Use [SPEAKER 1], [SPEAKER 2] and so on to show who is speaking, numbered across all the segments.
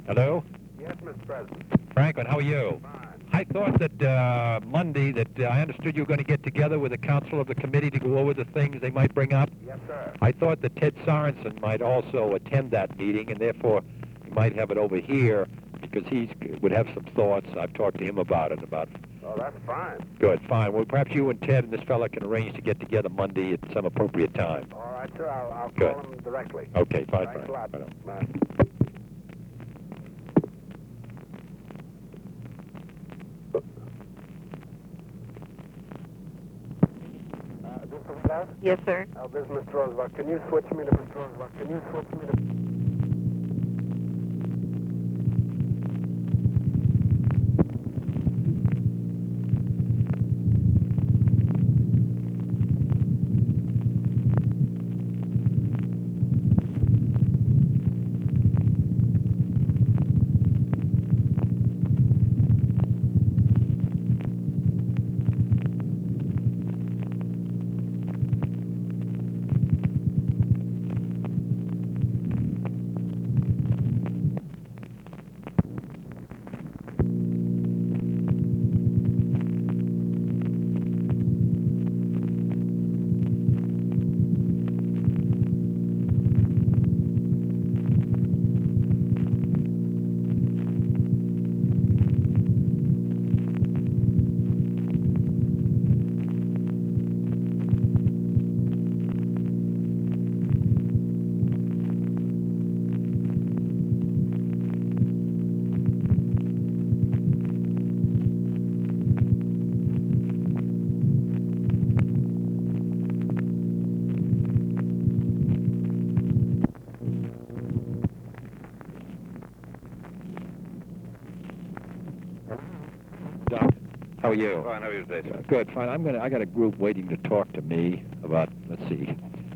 [SPEAKER 1] Hello?
[SPEAKER 2] Yes, Mr. President.
[SPEAKER 1] Franklin, how are you?
[SPEAKER 2] Fine.
[SPEAKER 1] I thought that Monday that I understood you were going to get together with the council of the committee to go over the things they might bring up.
[SPEAKER 2] Yes, sir.
[SPEAKER 1] I thought that Ted Sorensen might also attend that meeting, and therefore he might have it over here because he would have some thoughts. I've talked to him about it.
[SPEAKER 2] Oh, that's fine.
[SPEAKER 1] Good, fine. Well, perhaps you and Ted and this fella can arrange to get together Monday at some appropriate time.
[SPEAKER 2] All right, sir. I'll
[SPEAKER 1] Good.
[SPEAKER 2] call him directly.
[SPEAKER 1] Okay, fine,
[SPEAKER 2] Thanks
[SPEAKER 1] fine.
[SPEAKER 2] a lot.
[SPEAKER 1] Right on.
[SPEAKER 2] Bye. This is Beth?
[SPEAKER 3] Yes, sir.
[SPEAKER 2] This is Mr. Roosevelt. Can you switch me to Mr. Roosevelt? Can you switch me to...
[SPEAKER 1] Doc, how are you?
[SPEAKER 2] Fine. How are you today, sir?
[SPEAKER 1] Good, fine. I got a group waiting to talk to me about, let's see.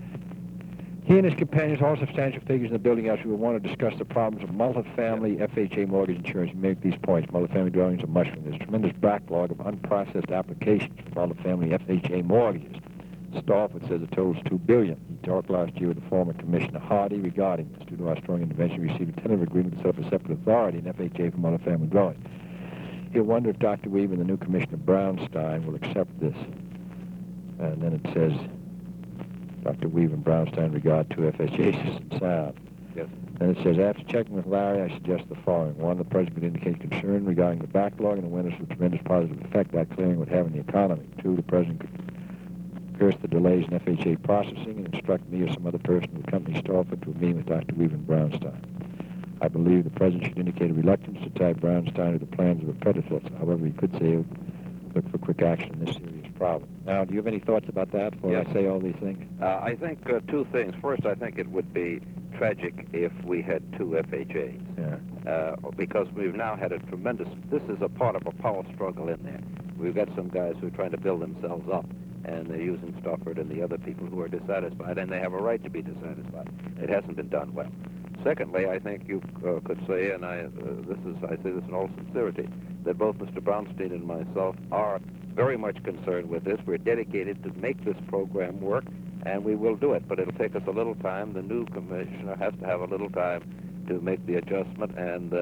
[SPEAKER 1] He and his companions hold substantial figures in the building industry will want to discuss the problems of multifamily FHA mortgage insurance and make these points. Multifamily dwellings are mushroom. There's a tremendous backlog of unprocessed applications for multifamily FHA mortgages. Stafford says it totals $2 billion. He talked last year with the former Commissioner Hardy regarding this. Due to our strong intervention, we received a tentative agreement to set up a separate authority in FHA for multifamily dwellings. He'll wonder if Dr. Weaver and the new Commissioner Brownstein will accept this. And then it says, Dr. Weaver and Brownstein in regard to FHA system sound.
[SPEAKER 2] Yes.
[SPEAKER 1] And it says, after checking with Larry, I suggest the following. One, the President could indicate concern regarding the backlog and awareness of the tremendous positive effect that clearing would have on the economy. Two, the President could curse the delays in FHA processing and instruct me or some other person who accompany Stafford to a meeting with Dr. Weaver and Brownstein. I believe the President should indicate a reluctance to tie Brownstein to the plans of a predecessor. However, he could say he would look for quick action in this serious problem. Now, do you have any thoughts about that before
[SPEAKER 4] Yes.
[SPEAKER 1] I say all these things?
[SPEAKER 4] I think two things. First, I think it would be tragic if we had two FHAs, because we've now had a tremendous, this is a part of a power struggle in there. We've got some guys who are trying to build themselves up, and they're using Stafford and the other people who are dissatisfied, and they have a right to be dissatisfied. It hasn't been done well. Secondly, I think you could say, and I say this in all sincerity, that both Mr. Brownstein and myself are very much concerned with this. We're dedicated to make this program work, and we will do it, but it'll take us a little time. The new commissioner has to have a little time to make the adjustment, and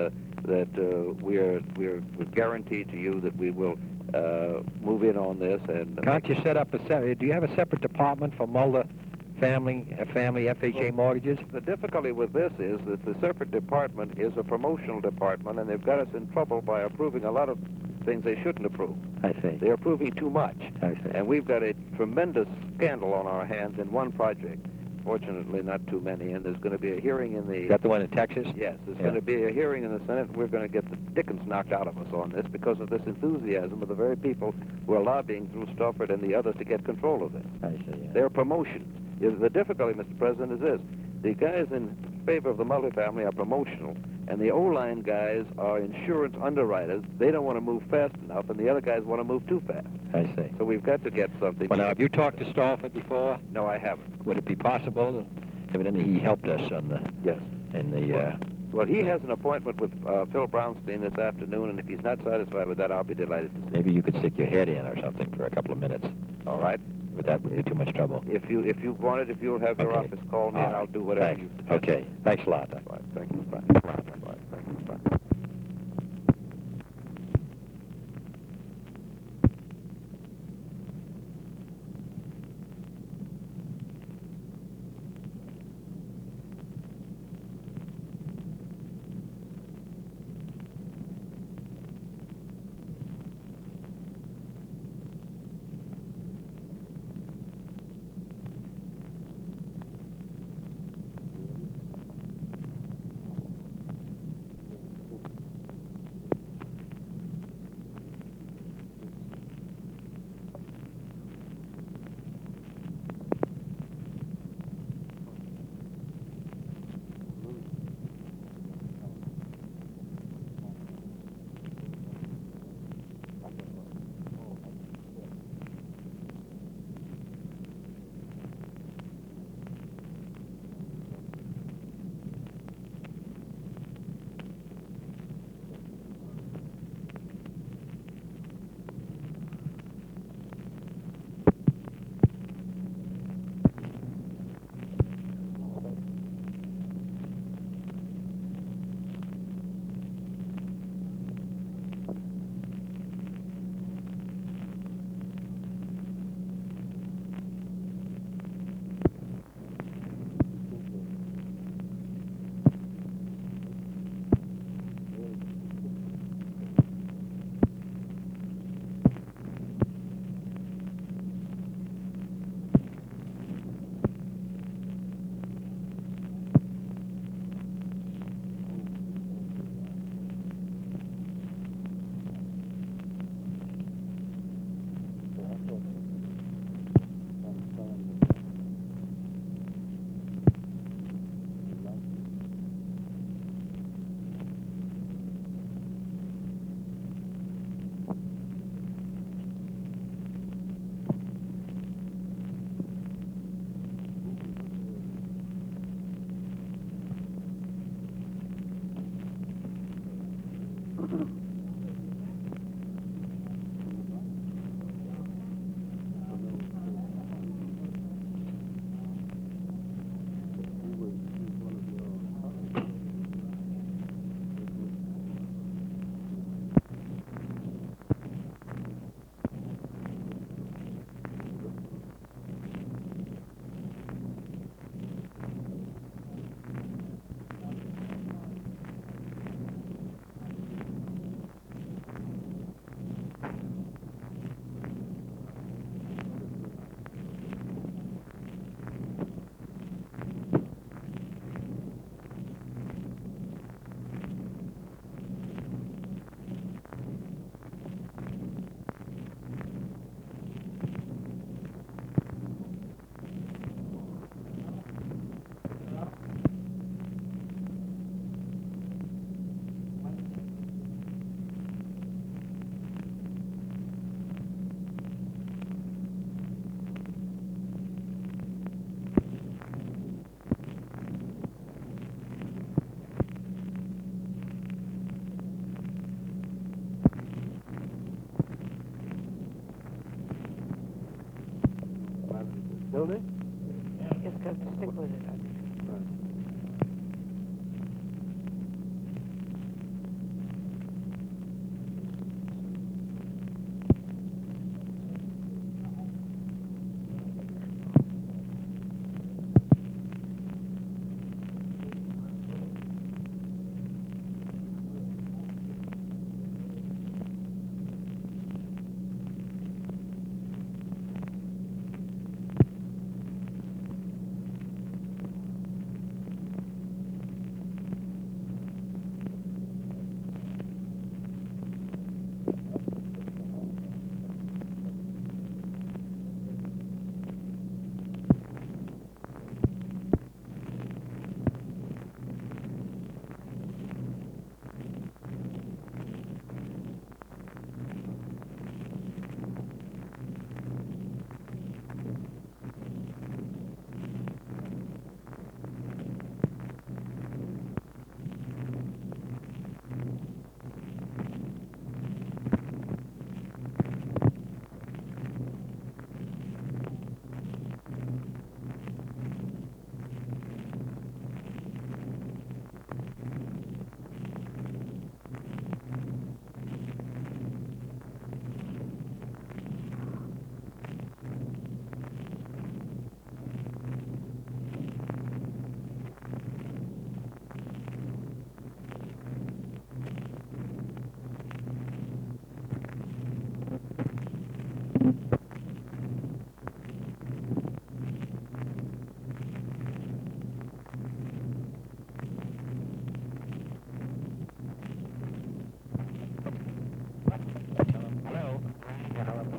[SPEAKER 4] we're guaranteed to you that we will move in on this. And
[SPEAKER 1] Can't you set up do you have a separate department for family FHA mortgages?
[SPEAKER 4] The difficulty with this is that the separate department is a promotional department, and they've got us in trouble by approving a lot of things they shouldn't approve.
[SPEAKER 1] I see.
[SPEAKER 4] They're approving too much.
[SPEAKER 1] I see.
[SPEAKER 4] And we've got a tremendous scandal on our hands in one project. Fortunately, not too many, and there's going to be a hearing in the...
[SPEAKER 1] Is that the one in Texas?
[SPEAKER 4] Yes, there's going to be a hearing in the Senate, and we're going to get the dickens knocked out of us on this because of this enthusiasm of the very people who are lobbying through Stafford and the others to get control of this.
[SPEAKER 1] I see, yeah.
[SPEAKER 4] They're promotions. The difficulty, Mr. President, is this. The guys in favor of the multifamily are promotional, and the O-line guys are insurance underwriters. They don't want to move fast enough, and the other guys want to move too fast.
[SPEAKER 1] I see.
[SPEAKER 4] So we've got to get something.
[SPEAKER 1] Well, now, have you talked to Stafford before?
[SPEAKER 4] No, I haven't.
[SPEAKER 1] Would it be possible? Evidently, he helped us on the...
[SPEAKER 4] Yes.
[SPEAKER 1] In the...
[SPEAKER 4] Well, he has an appointment with Phil Brownstein this afternoon, and if he's not satisfied with that, I'll be delighted to see him.
[SPEAKER 1] Maybe you could stick your head in or something for a couple of minutes.
[SPEAKER 4] All right.
[SPEAKER 1] But that would be too much trouble.
[SPEAKER 4] If you want it, if you'll have your
[SPEAKER 1] Okay.
[SPEAKER 4] office call me, and I'll do whatever
[SPEAKER 1] Thanks.
[SPEAKER 4] you suggest.
[SPEAKER 1] Okay. Thanks a lot.
[SPEAKER 4] Right. Thank you. Bye. Bye. Thank you. Bye.
[SPEAKER 2] Building?
[SPEAKER 3] Just got to stick with it.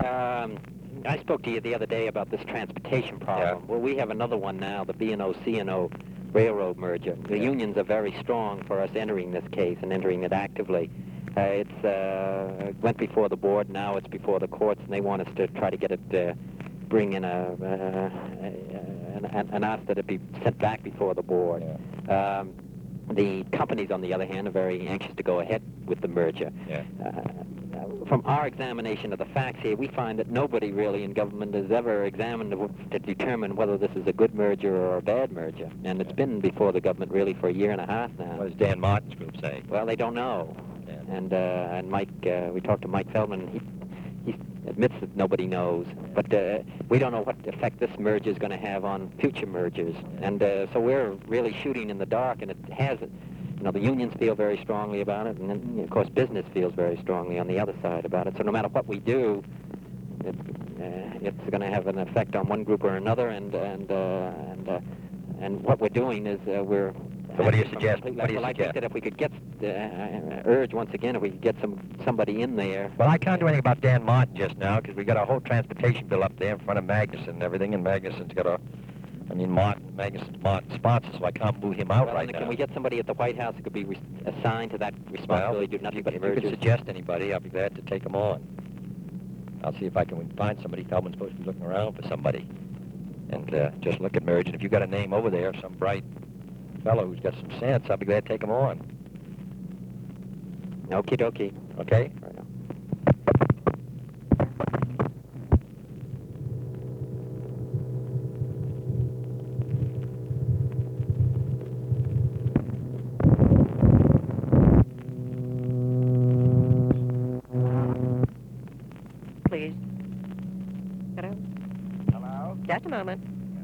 [SPEAKER 5] I spoke to you the other day about this transportation problem. Well, we have another one now, the B&O C&O railroad merger. The unions are very strong for us entering this case and entering it actively. It went before the board, now it's before the courts, and they want us to try to get it, bring in an ask that it be sent back before the board. The companies, on the other hand, are very anxious to go ahead with the merger. From our examination of the facts here, we find that nobody really in government has ever examined to determine whether this is a good merger or a bad merger. And it's been before the government really for a year and a half now.
[SPEAKER 1] What does Dan Martin's group say?
[SPEAKER 5] Well, they don't know. And Mike, we talked to Mike Feldman. He admits that nobody knows. But we don't know what effect this merger is going to have on future mergers. And so we're really shooting in the dark, and it hasn't. You know, the unions feel very strongly about it, and then, of course, business feels very strongly on the other side about it. So no matter what we do, it's going to have an effect on one group or another. And what we're doing is we're.
[SPEAKER 1] So what do you suggest? What do you
[SPEAKER 5] I
[SPEAKER 1] suggest?
[SPEAKER 5] think that if we could get urge once again, if we could get somebody in there.
[SPEAKER 1] Well, I can't do anything about Dan Martin just now because we got a whole transportation bill up there in front of Magnuson and everything, and Magnuson's got Magnuson's Martin sponsor, so I can't move him out right now.
[SPEAKER 5] Can we get somebody at the White House who could be assigned to that responsibility, do nothing but mergers?
[SPEAKER 1] If you could suggest anybody, I'll be glad to take them on. I'll see if I can find somebody. Feldman's supposed to be looking around for somebody. And just look at merge, and if you've got a name over there, some bright fellow who's got some sense, I'll be glad to take him on.
[SPEAKER 5] Okie dokie.
[SPEAKER 1] Okay?
[SPEAKER 5] Right on.
[SPEAKER 3] Please. Hello?
[SPEAKER 2] Hello?
[SPEAKER 3] Just a moment.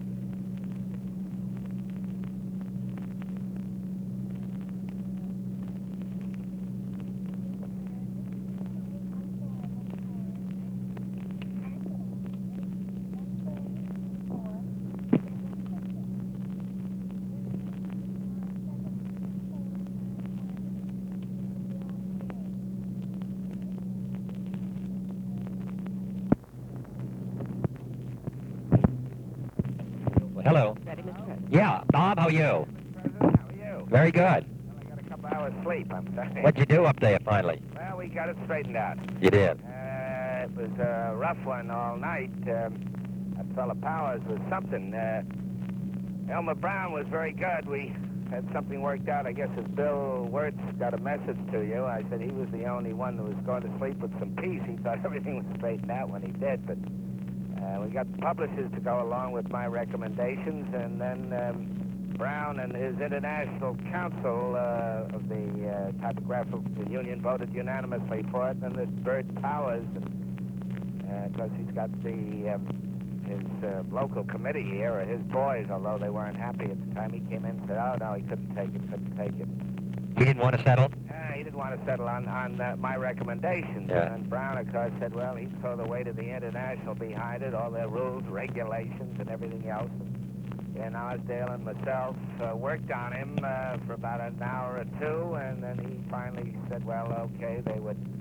[SPEAKER 1] Hello.
[SPEAKER 3] Ready, Mr. President?
[SPEAKER 1] Yeah, Bob, how are you?
[SPEAKER 2] President, how are you?
[SPEAKER 1] Very good.
[SPEAKER 2] Well, I got a couple hours sleep, I'm sorry.
[SPEAKER 1] What'd you do up there finally?
[SPEAKER 2] Well, we got it straightened out.
[SPEAKER 1] You did.
[SPEAKER 2] It was a rough one all night. That fella Powers was something. Elmer Brown was very good. We had something worked out. I guess as Bill Wirtz got a message to you, I said he was the only one that was going to sleep with some peace. He thought everything was straightened out when he did, but we got publishers to go along with my recommendations, and then Brown and his International Council of the Typographical Union voted unanimously for it, and this Bert Powers, because he's got his local committee here, or his boys, although they weren't happy at the time, he came in and said, oh, no, he couldn't take it.
[SPEAKER 1] He didn't want to settle?
[SPEAKER 2] He didn't want to settle on my recommendations.
[SPEAKER 1] Yeah.
[SPEAKER 2] And Brown, of course, said, well, he'd throw the weight of the International behind it, all their rules, regulations, and everything else. And Osdale and myself worked on him for about an hour or two, and then he finally said, well, okay, they would